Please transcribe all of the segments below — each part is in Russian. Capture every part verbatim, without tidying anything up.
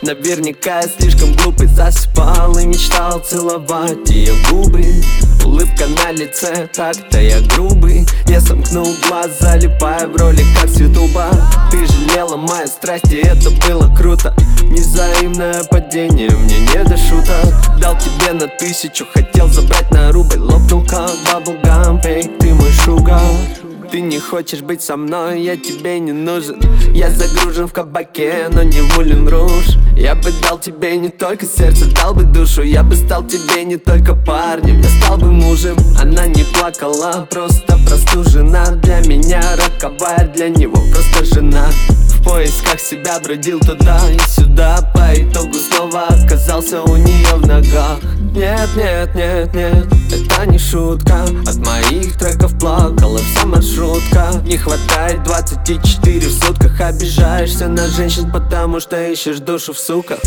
Наверняка я слишком глупый, засыпал и мечтал целовать ее губы. Улыбка на лице, так-то я грубый. Не сомкнул глаз, залипая в роли как с ютуба. Ты жалела мои страсти, это было круто. Невзаимное падение, мне не до шуток. Дал тебе на тысячу, хотел забрать на рубль. Лопнул как баблгам, эй, ты мой шугар. Ты не хочешь быть со мной, я тебе не нужен. Я загружен в кабаке, но не Вулен Руж. Я бы дал тебе не только сердце, дал бы душу. Я бы стал тебе не только парнем, я стал бы мужем. Она не плакала, просто простужена. Для меня роковая, для него просто жена. В поисках себя бродил туда и сюда. По итогу снова оказался у нее в ногах. Нет, нет, нет, нет, это не шутка. От моих треков плакала вся маршрутка. Не хватает двадцати четыре в сутках. Обижаешься на женщин, потому что ищешь душу в суках.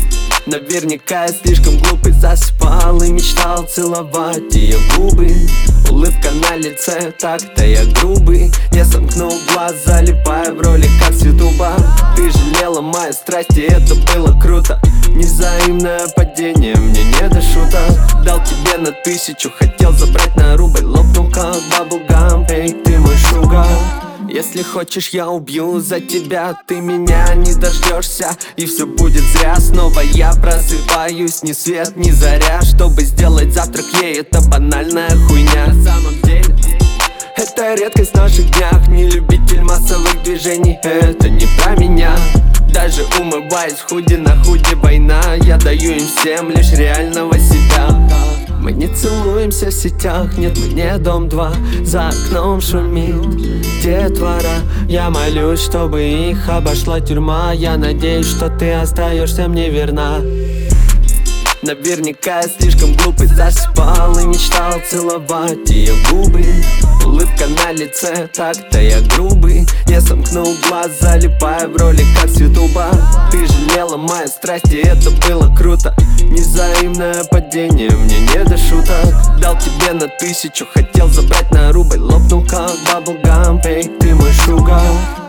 Наверняка я слишком глупый, засыпал и мечтал целовать ее губы. Улыбка на лице, так-то я грубый. Не сомкнул глаз, залипая в роли как с ютуба. Ты жалела мои страсти, это было круто. Невзаимное падение, мне не до шуток. Дал тебе на тысячу, хотел забрать на рубль. Лопнул как баблгам, эй, ты мой шугар. Если хочешь, я убью за тебя, ты меня не дождешься, и все будет зря. Снова я просыпаюсь, ни свет, ни заря. Чтобы сделать завтрак ей, это банальная хуйня. На самом деле это редкость в наших днях. Не любитель массовых движений, это не про меня. Даже умываясь в худи, на худи война. Я даю им всем лишь реального себя. Мы не целуемся в сетях, нет, мы не дом два. За окном шумит детвора. Я молюсь, чтобы их обошла тюрьма. Я надеюсь, что ты остаешься мне верна. Наверняка я слишком глупый, засыпал и мечтал целовать ее губы. Улыбка на лице, так-то я грубый. Не сомкнул глаз, залипая в роли как с ютуба. Ты жалела мои страсти, это было круто. Невзаимное падение, мне не до шуток. Дал тебе на тысячу, хотел забрать на рубль. Лопнул как баблгам, эй, ты мой шугар.